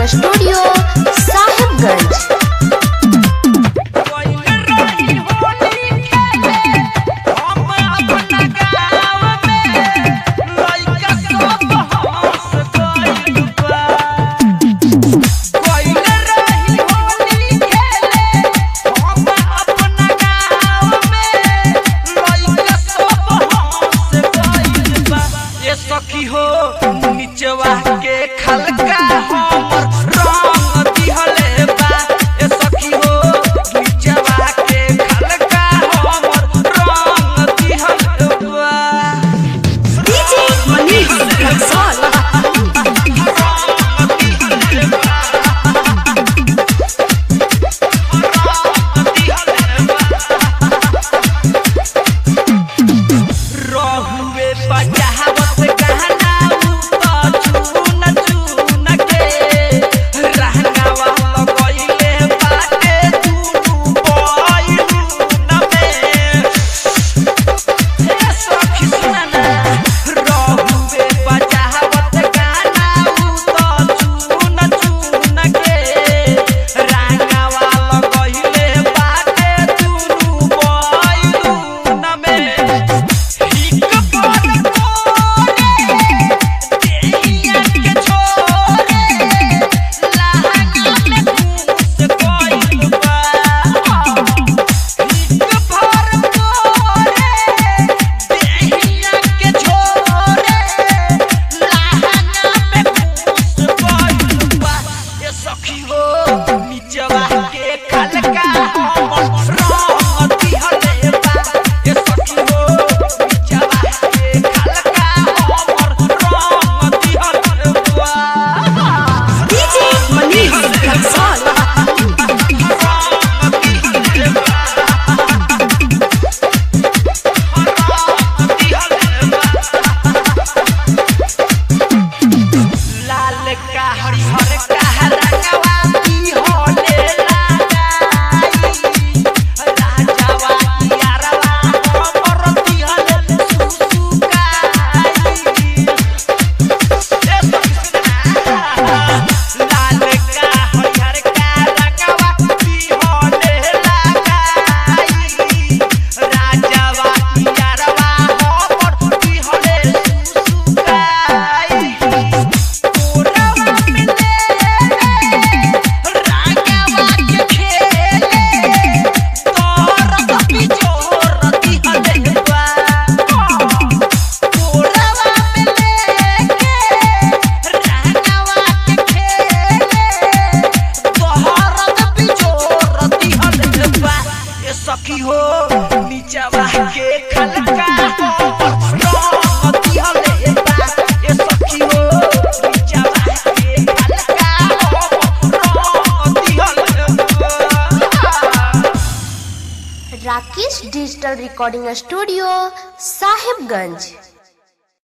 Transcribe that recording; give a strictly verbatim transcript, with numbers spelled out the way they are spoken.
Recording studio Sahibganj. सखी हो निचवा के खलका हमर रंग दिहले बा। ए सखी हो निचवा के खलका हमर रंग दिहले बा। डीजे मनीष रक्सौल रहुए बजावत गहना उत चून चून के रहनावा लगइले बाटे दुनु बइलुन में। हे सखी सुना रहुए बजावत गहना उत चून चून के रहनावा लगइले बाटे दुनु बइलुन में। सखी हो निचवा के खलका हमर रंग दिहले बा। ए सखी हो निचवा के खलका हमर रंग दिहले बा। डीजे मनीष रक्सौल लाल का हरिहर का रंगवा दिहले लगाई। राजावा यारवा हमर दिहले सुसुकाई। लाल का हरिहर का रंगवा दिहले लगाई। राजावा यारवा हमर दिहले सुसुकाई। सखी हो निचवा के खलका रंग दिहले बा। ए सखी हो निचवा के खलका रंग दिहले बा। Rakesh digital recording studio Sahibganj.